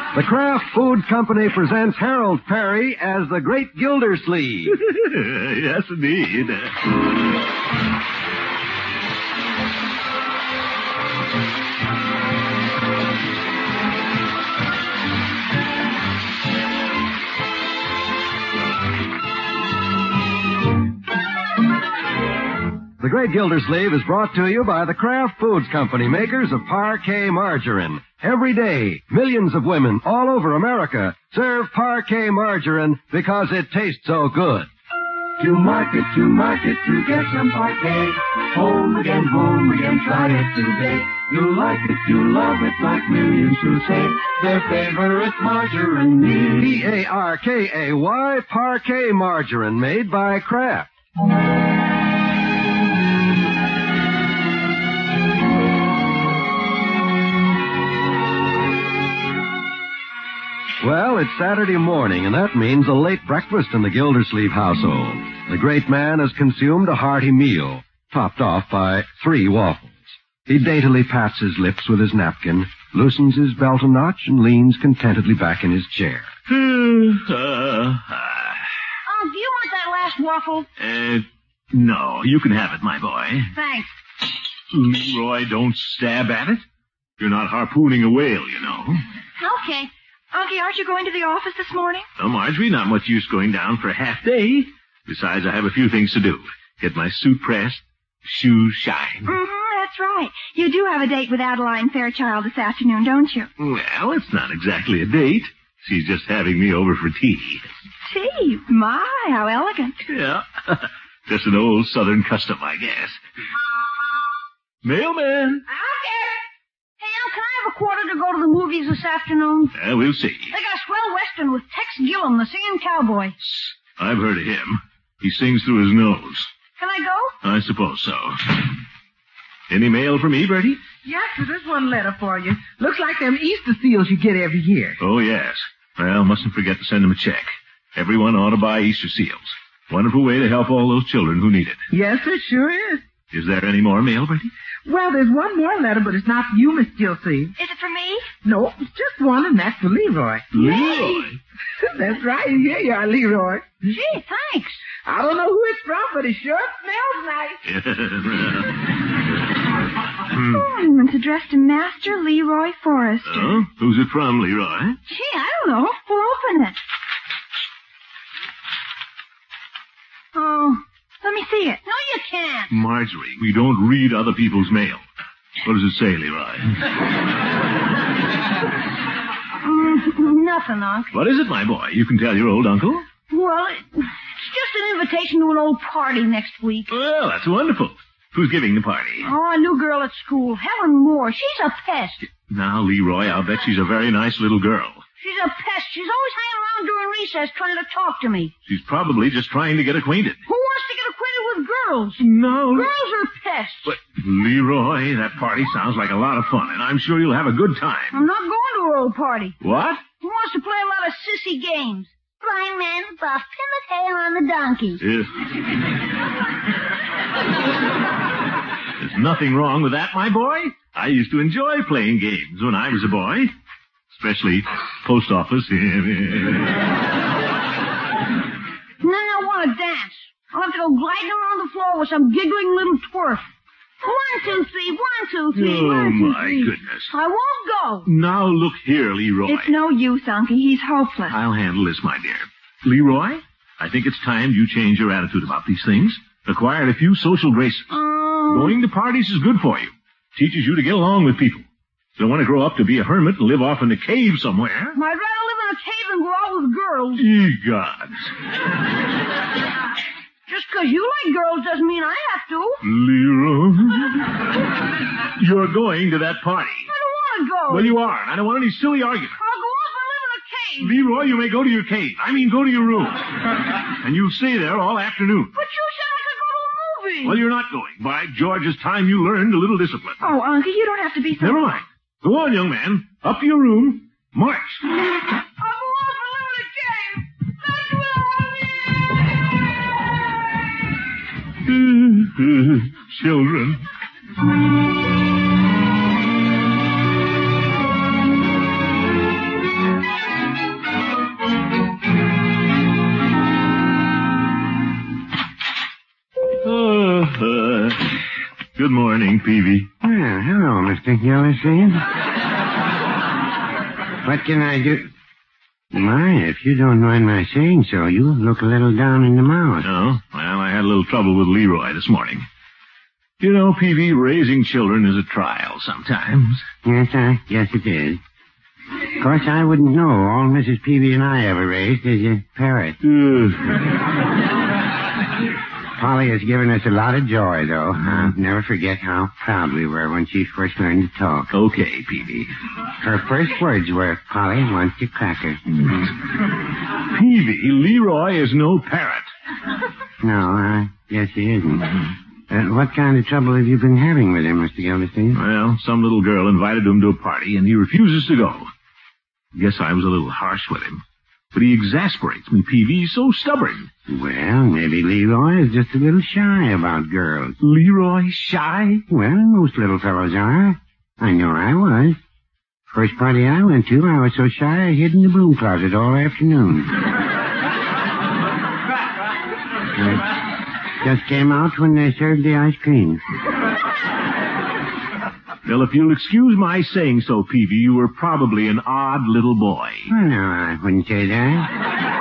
The Kraft Food Company presents Harold Perry as the Great Gildersleeve. Yes, indeed. The Great Gildersleeve is brought to you by the Kraft Foods Company, makers of Parquet margarine. Every day, millions of women all over America serve Parquet margarine because it tastes so good. To market, to get some Parquet. Home again, try it today. You'll like it, you'll love it, like millions who say their favorite margarine is Parkay, Parquet margarine, made by Kraft. Well, it's Saturday morning, and that means a late breakfast in the Gildersleeve household. The great man has consumed a hearty meal, topped off by 3 waffles. He daintily pats his lips with his napkin, loosens his belt a notch, and leans contentedly back in his chair. Do you want that last waffle? No, you can have it, my boy. Thanks. Leroy, don't stab at it. You're not harpooning a whale, you know. Okay. Unky, aren't you going to the office this morning? Oh, Marjorie, not much use going down for a half day. Besides, I have a few things to do. Get my suit pressed, shoes shine. Mm-hmm, that's right. You do have a date with Adeline Fairchild this afternoon, don't you? Well, it's not exactly a date. She's just having me over for tea. Tea? My, how elegant. Yeah. Just an old Southern custom, I guess. Mailman. Can I have a quarter to go to the movies this afternoon? We'll see. They got a swell western with Tex Gillum, the singing cowboy. I've heard of him. He sings through his nose. Can I go? I suppose so. Any mail for me, Bertie? Yes, sir, there's one letter for you. Looks like them Easter seals you get every year. Oh, yes. Well, mustn't forget to send them a check. Everyone ought to buy Easter seals. Wonderful way to help all those children who need it. Yes, it sure is. Is there any more mail, Bertie? Well, there's one more letter, but it's not for you, Miss Gilsey. Is it for me? No, it's just one, and that's for Leroy. Leroy? That's right. Here you are, Leroy. Gee, thanks. I don't know who it's from, but it sure smells nice. It's addressed to Master Leroy Forrester. Oh? Who's it from, Leroy? Gee, I don't know. We'll open it. Oh, let me see it. No, you can't. Marjorie, we don't read other people's mail. What does it say, Leroy? Nothing, Unc. What is it, my boy? You can tell your old uncle. Well, it's just an invitation to an old party next week. Well, that's wonderful. Who's giving the party? Oh, a new girl at school, Helen Moore. She's a pest. Now, Leroy, I'll bet she's a very nice little girl. She's a pest. She's always hanging around during recess trying to talk to me. She's probably just trying to get acquainted. Who wants to get acquainted with girls? No. Girls are pests. But, Leroy, that party sounds like a lot of fun, and I'm sure you'll have a good time. I'm not going to her old party. What? Who wants to play a lot of sissy games? Blind man, buff, pin the tail on the donkey. There's nothing wrong with that, my boy. I used to enjoy playing games when I was a boy. Especially post office. Now I want to dance. I'll have to go gliding around the floor with some giggling little twerp. 1, 2, 3, 1, 2, 3, Oh, 1, 2, 3. my goodness. I won't go. Now look here, Leroy. It's no use, Unky. He's hopeless. I'll handle this, my dear. Leroy, I think it's time you change your attitude about these things. Acquire a few social graces. Going to parties is good for you. Teaches you to get along with people. You don't want to grow up to be a hermit and live off in a cave somewhere. I'd rather live in a cave than go out with girls. Ye gods. Just because you like girls doesn't mean I have to. Leroy. You're going to that party. I don't want to go. Well, you are, and I don't want any silly argument. I'll go off and live in a cave. Leroy, you may go to your cave. I mean, go to your room. And you'll stay there all afternoon. But you said I could go to a movie. Well, you're not going. By George, it's time you learned a little discipline. Oh, Unky, you don't have to be so... Never mind. Go on, young man. Up to your room. March. I'll go off and live in a cave. That's what I mean. Children. Good morning, Peavy. Well, hello, Mr. Gildersleeve. What can I do? My, if you don't mind my saying so, you look a little down in the mouth. Oh? Well, I had a little trouble with Leroy this morning. You know, Peavy, raising children is a trial sometimes. Yes, I guess it is. Of course, I wouldn't know. All Mrs. Peavy and I ever raised is a parrot. Polly has given us a lot of joy, though. I'll never forget how proud we were when she first learned to talk. Okay, Peavy. Her first words were, Polly wants a cracker. Peavy, Leroy is no parrot. No, I guess he isn't. What kind of trouble have you been having with him, Mr. Gildersleeve? Well, some little girl invited him to a party, and he refuses to go. Guess I was a little harsh with him. But he exasperates me, Peavy. He's so stubborn. Well, maybe Leroy is just a little shy about girls. Leroy shy? Well, most little fellows are. I know I was. First party I went to, I was so shy I hid in the broom closet all afternoon. Just came out when they served the ice cream. Well, if you'll excuse my saying so, Peavy, you were probably an odd little boy. Well, no, I wouldn't say that.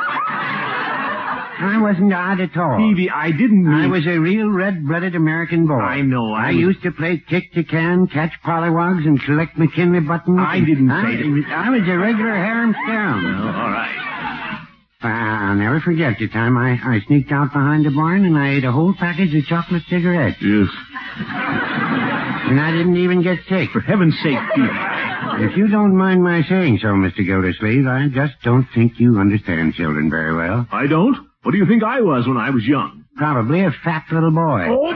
I wasn't odd at all. Peavy, I didn't mean... I was a real red-blooded American boy. I know. I used to play kick-to-can, catch pollywogs, and collect McKinley buttons. I didn't say that. I was a regular harem-scarum. Well, all right. I'll never forget the time I sneaked out behind the barn and I ate a whole package of chocolate cigarettes. Yes. And I didn't even get sick. For heaven's sake, Peavy. If you don't mind my saying so, Mr. Gildersleeve, I just don't think you understand children very well. I don't? What do you think I was when I was young? Probably a fat little boy. Oh!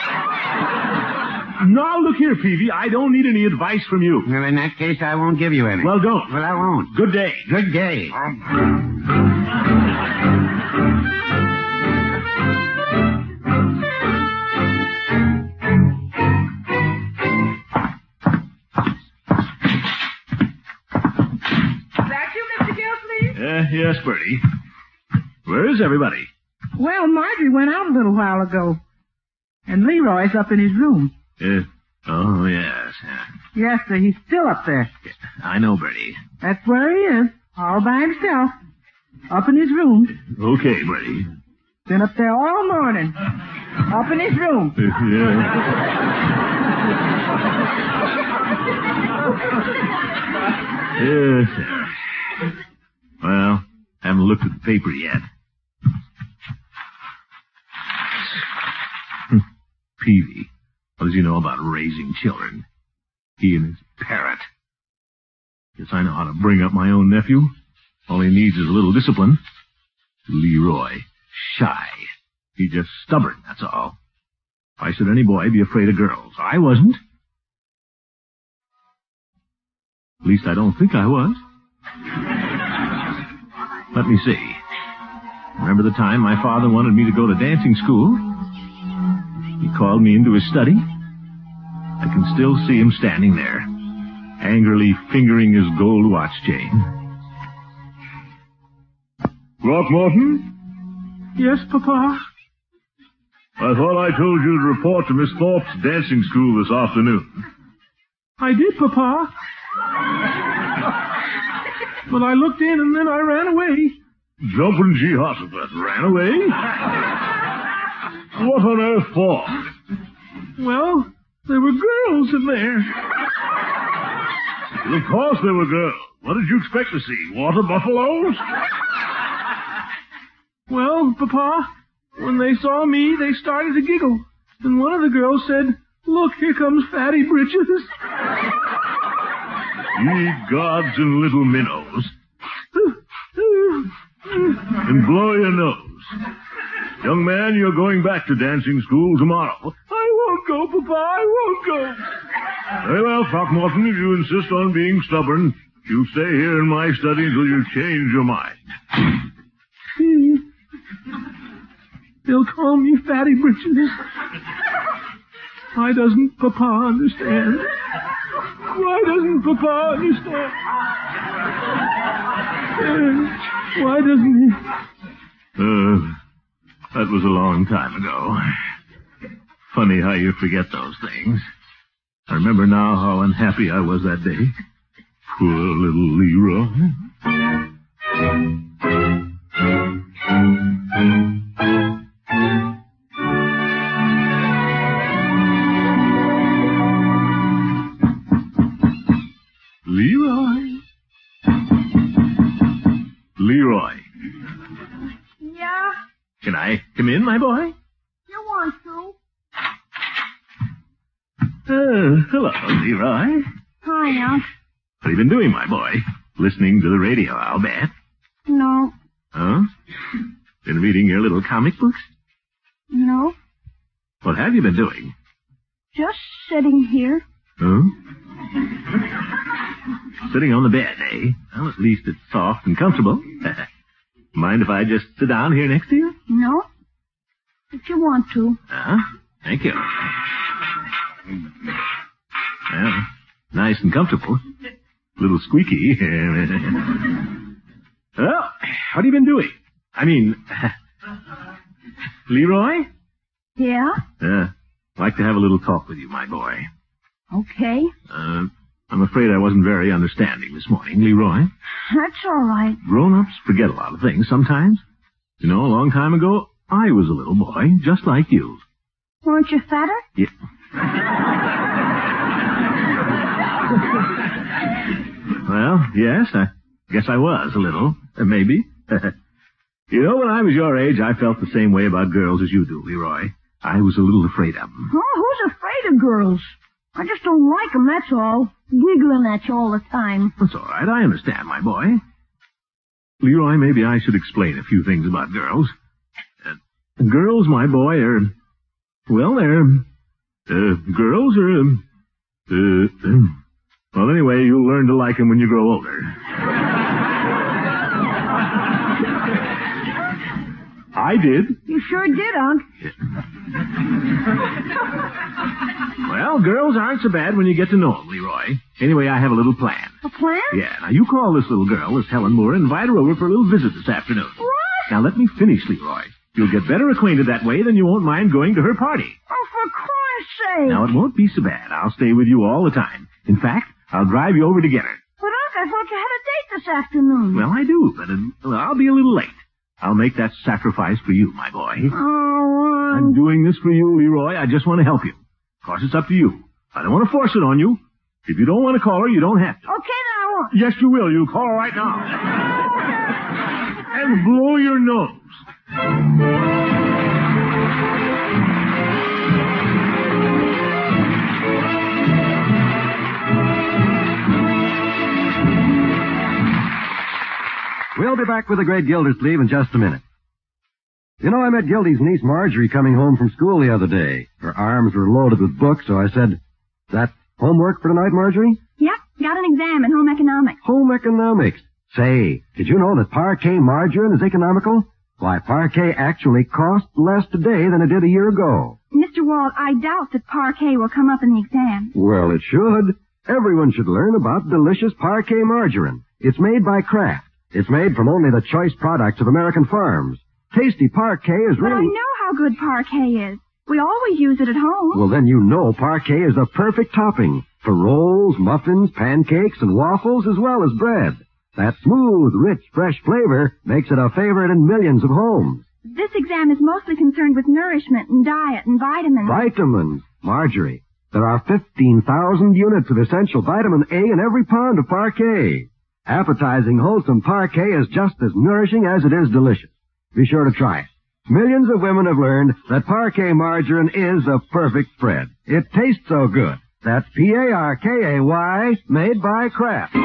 Now, look here, Peavy. I don't need any advice from you. Well, in that case, I won't give you any. Well, don't. Well, I won't. Good day. Good day. Yes, Bertie. Where is everybody? Well, Marjorie went out a little while ago. And Leroy's up in his room. Oh, yes. Yes, sir, he's still up there. I know, Bertie. That's where he is, all by himself. Up in his room. Okay, Bertie. Been up there all morning. Up in his room. Yes, sir. Well, haven't looked at the paper yet. Peavy, what does he know about raising children? He and his parrot. Guess I know how to bring up my own nephew. All he needs is a little discipline. Leroy, shy. He's just stubborn, that's all. Why should any boy be afraid of girls? I wasn't. At least I don't think I was. Let me see. Remember the time my father wanted me to go to dancing school? He called me into his study. I can still see him standing there, angrily fingering his gold watch chain. Throckmorton? Yes, Papa? I thought I told you to report to Miss Thorpe's dancing school this afternoon. I did, Papa. But I looked in and then I ran away. Jumpin' Jehoshaphat ran away? What on earth for? Well, there were girls in there. Well, of course there were girls. What did you expect to see? Water buffaloes? Well, Papa, when they saw me, they started to giggle. And one of the girls said, "Look, here comes Fatty Britches." Ye gods and little minnows. And blow your nose. Young man, you're going back to dancing school tomorrow. I won't go, Papa. I won't go. Very well, Throckmorton, if you insist on being stubborn, you stay here in my study until you change your mind. They'll call me Fatty Britches. Why doesn't Papa understand? Why doesn't Papa understand? Why doesn't he? That was a long time ago. Funny how you forget those things. I remember now how unhappy I was that day. Poor little Leroy. Leroy. Yeah? Can I come in, my boy? You want to? Hello, Leroy. Hi, Unc. What have you been doing, my boy? Listening to the radio, I'll bet. No. Huh? Been reading your little comic books? No. What have you been doing? Just sitting here. Huh? Sitting on the bed, eh? Well, at least it's soft and comfortable. Mind if I just sit down here next to you? No. If you want to. Thank you. Well, nice and comfortable. A little squeaky. Well, what have you been doing? I mean, Leroy? Yeah? Like to have a little talk with you, my boy. Okay. I'm afraid I wasn't very understanding this morning, Leroy. That's all right. Grown-ups forget a lot of things sometimes. You know, a long time ago, I was a little boy, just like you. Weren't you fatter? Yeah. Well, yes, I guess I was a little, maybe. You know, when I was your age, I felt the same way about girls as you do, Leroy. I was a little afraid of them. Oh, who's afraid of girls? I just don't like them, that's all. Giggling at you all the time. That's all right, I understand, my boy. Leroy, maybe I should explain a few things about girls. Girls, my boy, are... Well, girls are... Well, anyway, you'll learn to like them when you grow older. I did. You sure did, Unc. Well, girls aren't so bad when you get to know them, Leroy. Anyway, I have a little plan. A plan? Yeah, now you call this little girl, this Helen Moore, and invite her over for a little visit this afternoon. What? Now let me finish, Leroy. You'll get better acquainted that way, then you won't mind going to her party. Oh, for Christ's sake. Now, it won't be so bad. I'll stay with you all the time. In fact, I'll drive you over to get her. But, Unc, I thought you had a date this afternoon. Well, I do, but I'll be a little late. I'll make that sacrifice for you, my boy. Oh, I'm doing this for you, Leroy. I just want to help you. Of course, it's up to you. I don't want to force it on you. If you don't want to call her, you don't have to. Okay, then I won't. Yes, you will. You call her right now. And blow your nose. We'll be back with the great Gildersleeve in just a minute. You know, I met Gildy's niece Marjorie coming home from school the other day. Her arms were loaded with books, so I said, "That homework for tonight, Marjorie?" Yep, got an exam in home economics. Home economics. Say, did you know that Parquet margarine is economical? Why, Parquet actually costs less today than it did a year ago. Mr. Walt, I doubt that Parquet will come up in the exam. Well, it should. Everyone should learn about delicious Parquet margarine. It's made by Kraft. It's made from only the choice products of American farms. Tasty Parquet is But I really... know how good Parquet is. We always use it at home. Well, then you know Parquet is the perfect topping for rolls, muffins, pancakes, and waffles, as well as bread. That smooth, rich, fresh flavor makes it a favorite in millions of homes. This exam is mostly concerned with nourishment and diet and vitamins. Vitamins. Marjorie, there are 15,000 units of essential vitamin A in every pound of Parquet. Appetizing, wholesome Parquet is just as nourishing as it is delicious. Be sure to try it. Millions of women have learned that Parquet margarine is a perfect spread. It tastes so good. That's Parkay, made by Kraft.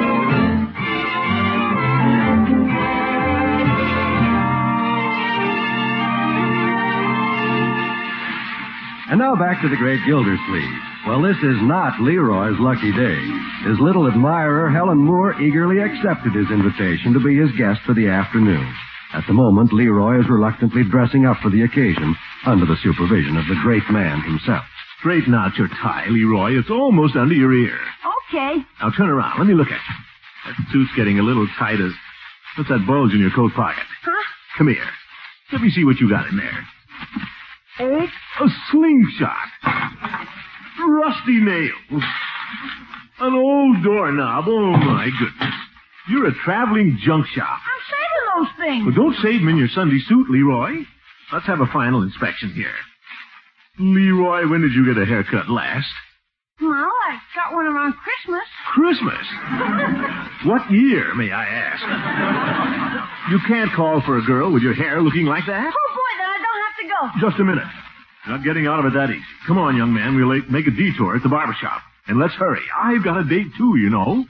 And now back to the great Gildersleeve. Well, this is not Leroy's lucky day. His little admirer, Helen Moore, eagerly accepted his invitation to be his guest for the afternoon. At the moment, Leroy is reluctantly dressing up for the occasion under the supervision of the great man himself. Straighten out your tie, Leroy. It's almost under your ear. Okay. Now turn around. Let me look at you. That suit's getting a little tight as... What's that bulge in your coat pocket? Huh? Come here. Let me see what you got in there. A slingshot. Rusty nails. An old doorknob. Oh, my goodness. You're a traveling junk shop. I'm saving those things. Well, don't save them in your Sunday suit, Leroy. Let's have a final inspection here. Leroy, when did you get a haircut last? Well, I got one around Christmas. Christmas? What year, may I ask? You can't call for a girl with your hair looking like that. Oh, boy, then I don't have to go. Just a minute. Not getting out of it that easy. Come on, young man. We'll make a detour at the barber shop. And let's hurry. I've got a date, too, you know.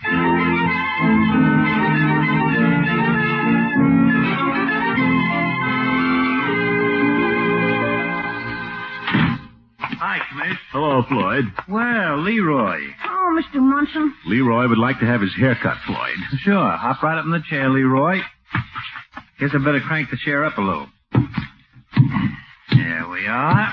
Hi, Commish. Hello, Floyd. Well, Leroy. Oh, Mr. Munson. Leroy would like to have his hair cut, Floyd. Sure. Hop right up in the chair, Leroy. Guess I better crank the chair up a little. There we are.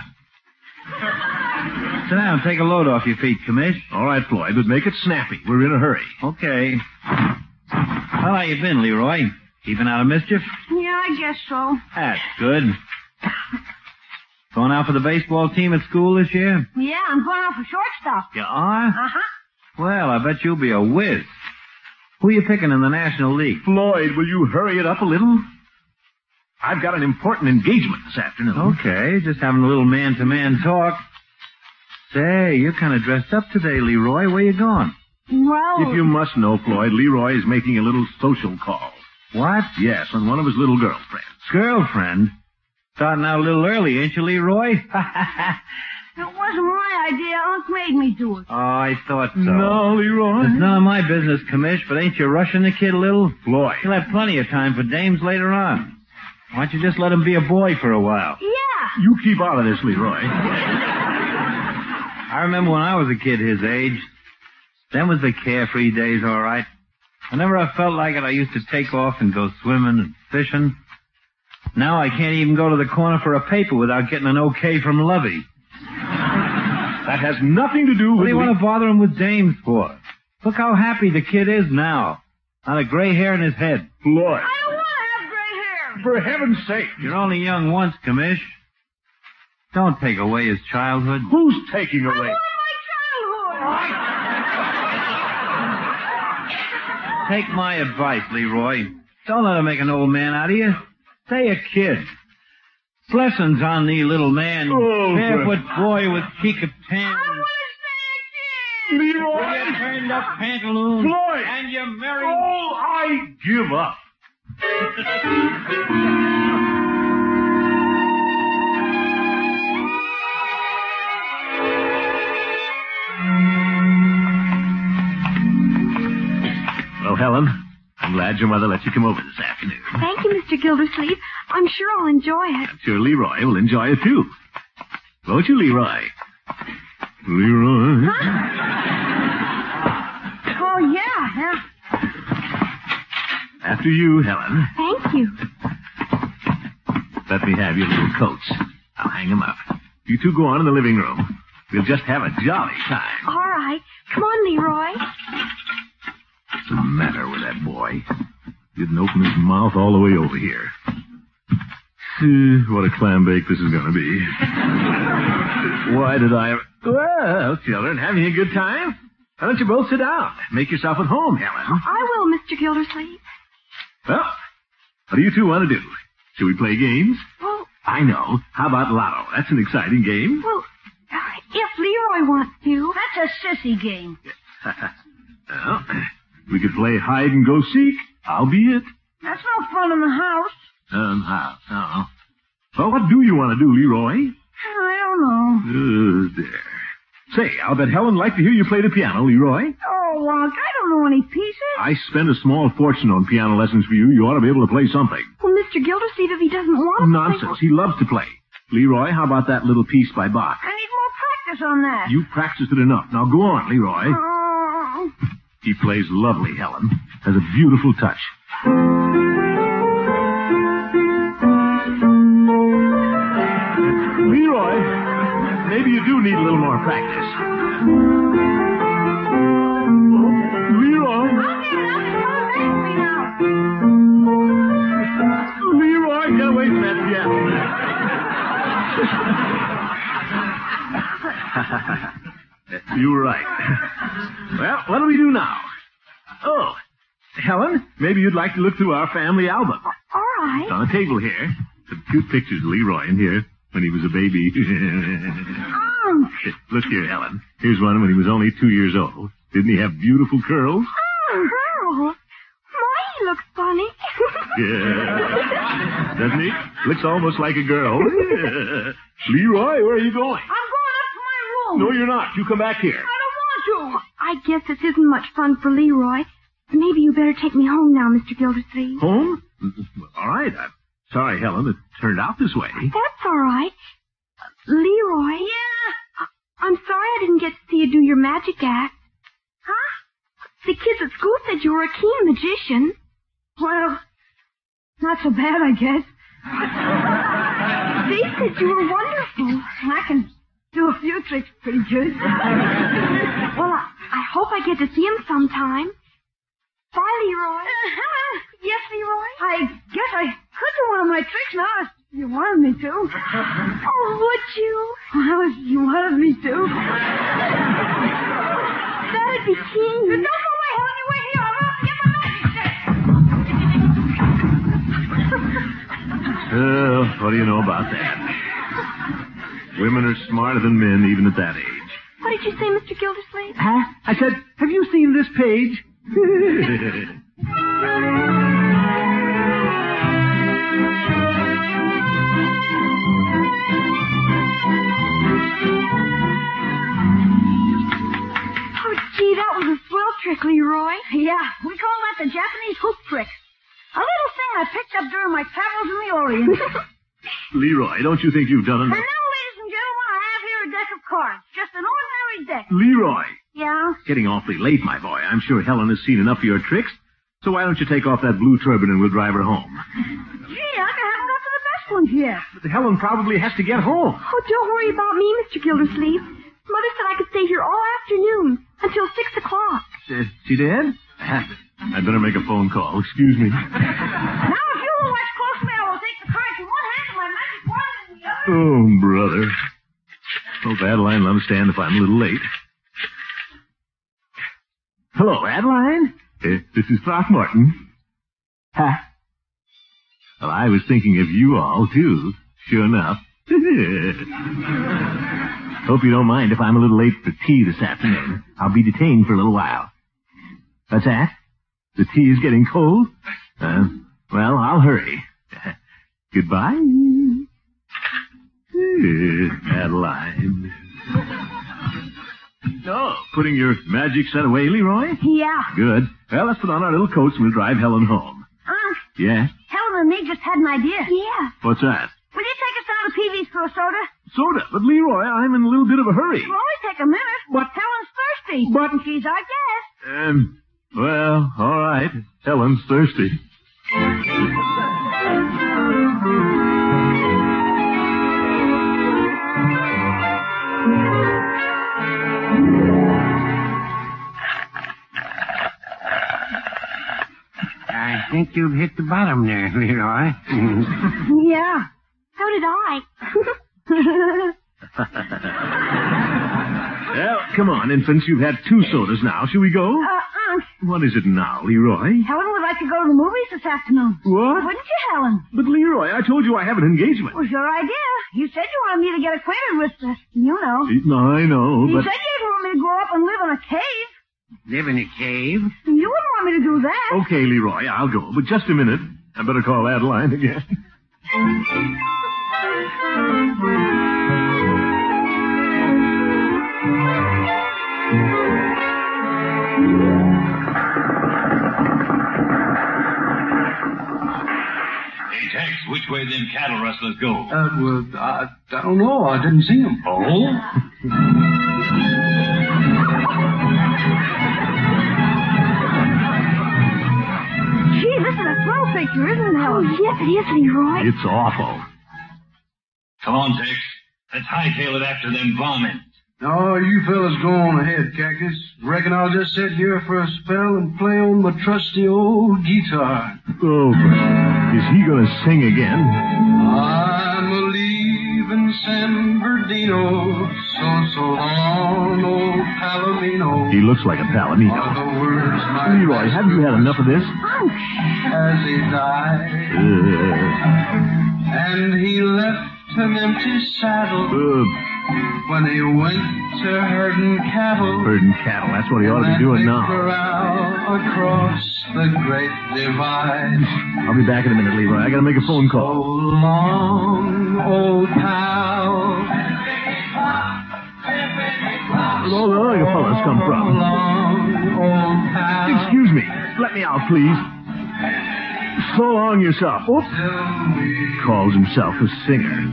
Sit down and take a load off your feet, Commish. All right, Floyd, but make it snappy. We're in a hurry. Okay. Well, how you been, Leroy? Keeping out of mischief? Yeah, I guess so. That's good. Going out for the baseball team at school this year? Yeah, I'm going out for shortstop. You are? Uh-huh. Well, I bet you'll be a whiz. Who are you picking in the National League? Floyd, will you hurry it up a little? I've got an important engagement this afternoon. Okay, just having a little man-to-man talk. Say, you're kind of dressed up today, Leroy. Where you going? Well... If you must know, Floyd, Leroy is making a little social call. What? Yes, on one of his little girlfriends. Girlfriend? Starting out a little early, ain't you, Leroy? It wasn't my idea. Unc made me do it. Oh, I thought so. No, Leroy. It's none of my business, Commish, but ain't you rushing the kid a little? Floyd. You'll have plenty of time for dames later on. Why don't you just let him be a boy for a while? Yeah. You keep out of this, Leroy. I remember when I was a kid his age. Them was the carefree days, all right. Whenever I felt like it, I used to take off and go swimming and fishing. Now I can't even go to the corner for a paper without getting an okay from Lovey. That has nothing to do with... What do you want to bother him with dames for? Look how happy the kid is now. Not a gray hair in his head. Floyd. I don't want to have gray hair. For heaven's sake. You're only young once, Commish. Don't take away his childhood. Who's taking away? I want my childhood. Take my advice, Leroy. Don't let him make an old man out of you. Stay a kid. Blessings on thee, little man. Oh, barefoot boy with cheek of tan. I want to stay a kid. Leroy. With your turned up pantaloons. Floyd. And your merry... Oh, I give up. Well, Helen, I'm glad your mother let you come over this afternoon. Thank you, Mr. Gildersleeve. I'm sure I'll enjoy it. I'm sure Leroy will enjoy it, too. Won't you, Leroy? Leroy? Oh, yeah. After you, Helen. Thank you. Let me have your little coats. I'll hang them up. You two go on in the living room. We'll just have a jolly time. All right. Come on, Leroy. What's the matter with that boy? Didn't open his mouth all the way over here. What a clam bake this is going to be. Why did I... Well, children, having a good time? Why don't you both sit down? Make yourself at home, Helen. I will, Mr. Gildersleeve. Well, what do you two want to do? Shall we play games? Well, I know. How about Lotto? That's an exciting game. well, if Leroy wants to. That's a sissy game. Well, we could play hide and go seek. I'll be it. That's no fun in the house. How? Well, what do you want to do, Leroy? I don't know. There. Say, I'll bet Helen would like to hear you play the piano, Leroy. Oh, Unc, I don't know any pieces. I spend a small fortune on piano lessons for you. You ought to be able to play something. Well, Mr. Gildersleeve, if he doesn't want to Nonsense. He loves to play. Leroy, how about that little piece by Bach? I need more practice on that. You practiced it enough. Now go on, Leroy. Oh. He plays lovely, Helen. Has a beautiful touch. Leroy, maybe you do need a little more practice. Leroy. Leroy, get away from that piano. You were right. Well, what do we do now? Oh, Helen, maybe you'd like to look through our family album. All right. It's on the table here. Some cute pictures of Leroy in here when he was a baby. Look here, Helen. Here's one when he was only 2 years old. Didn't he have beautiful curls? Curls? My, he looks funny. Yeah. Doesn't he? Looks almost like a girl. Leroy, where are you going? I'm going up to my room. No, you're not. You come back here. I don't want to. I guess this isn't much fun for Leroy. Maybe you better take me home now, Mr. Gildersleeve. Home? All right. I'm sorry, Helen. It turned out this way. That's all right. Leroy? Yeah? I'm sorry I didn't get to see you do your magic act. Huh? The kids at school said you were a keen magician. Well, not so bad, I guess. They said you were wonderful. I can do a few tricks pretty good. Well, I hope I get to see him sometime. Bye, Leroy. Yes, Leroy? I guess I could do one of my tricks now if you wanted me to. Oh, would you? Well, if you wanted me to. That'd be keen. Don't go away, Helen. You wait here. I'll have to get my magic stick. What do you know about that? Women are smarter than men even at that age. What did you say, Mr. Gildersleeve? Huh? I said, have you seen this page? Gee, that was a swell trick, Leroy. Yeah, we call that the Japanese hoop trick. A little thing I picked up during my travels in the Orient. Leroy, don't you think you've done And enough? now, ladies and gentlemen, I have here a deck of cards. Just an ordinary deck. Leroy! Yeah? It's getting awfully late, my boy. I'm sure Helen has seen enough of your tricks. So why don't you take off that blue turban and we'll drive her home? Gee, I haven't got to the best ones yet. But Helen probably has to get home. Oh, don't worry about me, Mr. Gildersleeve. Mother said I could stay here all afternoon until 6 o'clock. She did? I'd better make a phone call. Excuse me. Now, if you will watch closely, I will take the cards in one hand and my magic wand in the other. Oh, brother. Hope Adeline will understand if I'm a little late. Hello, Adeline. This is Throckmorton. Huh? Well, I was thinking of you all, too. Sure enough. Hope you don't mind if I'm a little late for tea this afternoon. I'll be detained for a little while. What's that? The tea is getting cold? Well, I'll hurry. Goodbye. Adeline. Oh, putting your magic set away, Leroy? Yeah. Good. Well, let's put on our little coats and we'll drive Helen home. Yeah? Helen and me just had an idea. Yeah. What's that? Will you take us down to Peavy's for a soda? Soda. But, Leroy, I'm in a little bit of a hurry. It'll only take a minute. But- Helen's thirsty. But- And she's our guest. Well, all right. Helen's thirsty. I think you've hit the bottom there, Leroy. Yeah. So did I. Well, come on, infants. You've had 2 sodas now. Shall we go? What is it now, Leroy? Helen would like to go to the movies this afternoon. What? Wouldn't you, Helen? But, Leroy, I told you I have an engagement. It was your idea. You said you wanted me to get acquainted with you know. I know, You but... said you didn't want me to grow up and live in a cave. Live in a cave? You wouldn't want me to do that. Okay, Leroy, I'll go. But just a minute. I better call Adeline again. Hey, Tex, which way them cattle rustlers go? Well, I don't know. I didn't see him. Oh? Gee, this is a swell picture, isn't it, Helen? Oh, yes, it is, Leroy. It's awful. Come on, Tex. Let's hightail it after them varmints. Oh, you fellas go on ahead, Cactus. Reckon I'll just sit here for a spell and play on my trusty old guitar. Oh, is he going to sing again? I'm a leaving San Bernardino, So long, old Palomino. He looks like a Palomino. Are the words my Leroy, haven't you had enough of this? as he died. And he left an empty saddle when he went to herding cattle. Herding cattle, that's what he ought to be doing now. Across the great divide. I'll be back in a minute, Leroy. I gotta make a phone So call. long, old pal. Where'd all the other fellas come from? Excuse me. Let me out, please. So long yourself. Oops. Calls himself a singer.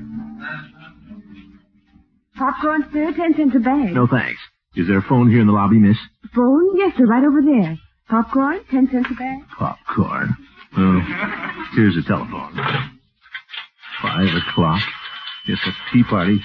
Popcorn, sir, 10 cents a bag. No thanks. Is there a phone here in the lobby, miss? Phone? Yes, sir, right over there. Popcorn, 10 cents a bag. Popcorn. Oh, here's the telephone. 5 o'clock. It's a tea party.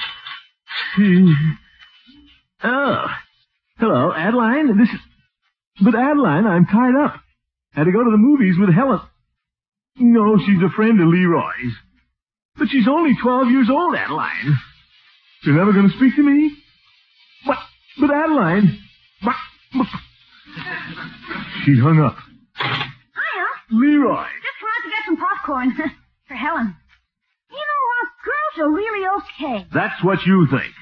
Oh. Hello, Adeline. But Adeline, I'm tied up. Had to go to the movies with Helen. No, she's a friend of Leroy's. But she's only 12 years old, Adeline. You're never going to speak to me? But Adeline... She hung up. Hiya. Leroy. Just come out to get some popcorn for Helen. You know what? Girls are really okay. That's what you think.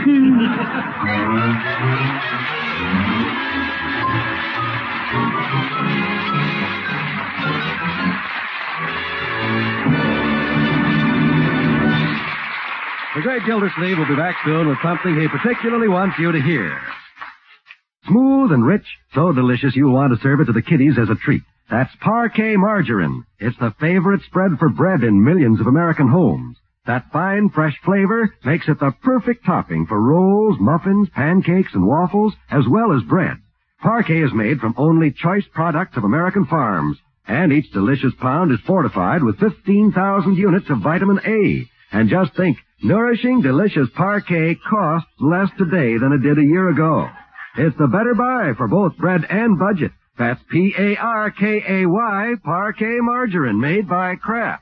The great Gildersleeve will be back soon with something he particularly wants you to hear. Smooth and rich, so delicious you'll want to serve it to the kiddies as a treat. That's Parquet margarine. It's the favorite spread for bread in millions of American homes. That fine, fresh flavor makes it the perfect topping for rolls, muffins, pancakes, and waffles, as well as bread. Parquet is made from only choice products of American farms, and each delicious pound is fortified with 15,000 units of vitamin A. And just think, nourishing, delicious Parquet costs less today than it did a year ago. It's the better buy for both bread and budget. That's P-A-R-K-A-Y, Parquet margarine, made by Kraft.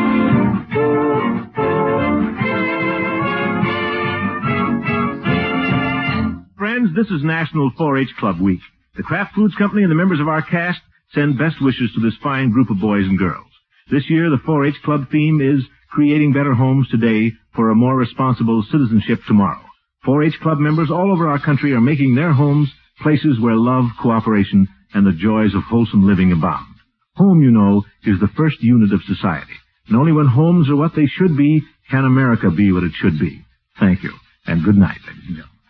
Friends, this is National 4-H Club Week. The Kraft Foods Company and the members of our cast send best wishes to this fine group of boys and girls. This year, the 4-H Club theme is Creating Better Homes Today for a More Responsible Citizenship Tomorrow. 4-H Club members all over our country are making their homes places where love, cooperation, and the joys of wholesome living abound. Home, you know, is the first unit of society. And only when homes are what they should be can America be what it should be. Thank you, and good night, ladies and gentlemen.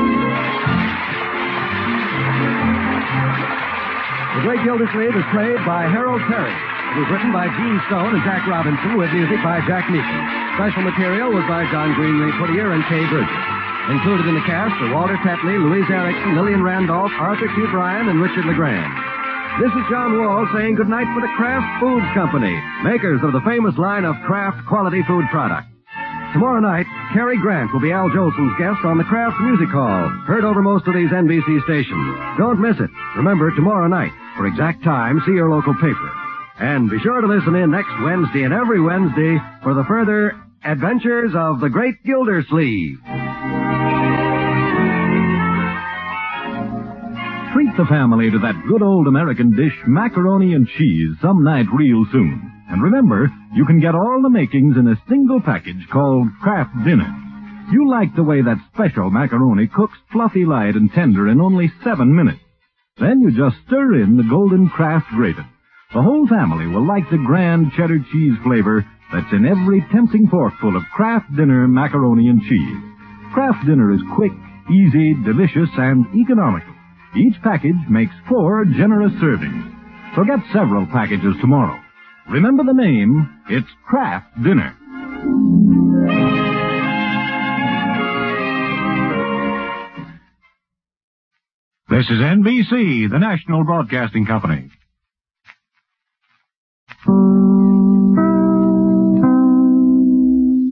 The Great Gildersleeve is played by Harold Perry. It was written by Gene Stone and Jack Robinson with music by Jack Meakin. Special material was by John Greenlee Whittier and Kay Burgess. Included in the cast are Walter Tetley, Louise Erickson, Lillian Randolph, Arthur Q. Bryan, and Richard LeGrand. This is John Wall saying goodnight for the Kraft Foods Company, makers of the famous line of Kraft quality food products. Tomorrow night, Cary Grant will be Al Jolson's guest on the Kraft Music Hall, heard over most of these NBC stations. Don't miss it. Remember, tomorrow night, for exact time, see your local paper. And be sure to listen in next Wednesday and every Wednesday for the further adventures of the Great Gildersleeve. Treat the family to that good old American dish, macaroni and cheese, some night real soon. And remember, you can get all the makings in a single package called Kraft Dinner. You like the way that special macaroni cooks fluffy light and tender in only 7 minutes. Then you just stir in the golden Kraft gratin. The whole family will like the grand cheddar cheese flavor that's in every tempting forkful of Kraft Dinner macaroni and cheese. Kraft Dinner is quick, easy, delicious, and economical. Each package makes 4 generous servings. So get several packages tomorrow. Remember the name, it's Kraft Dinner. This is NBC, the National Broadcasting Company.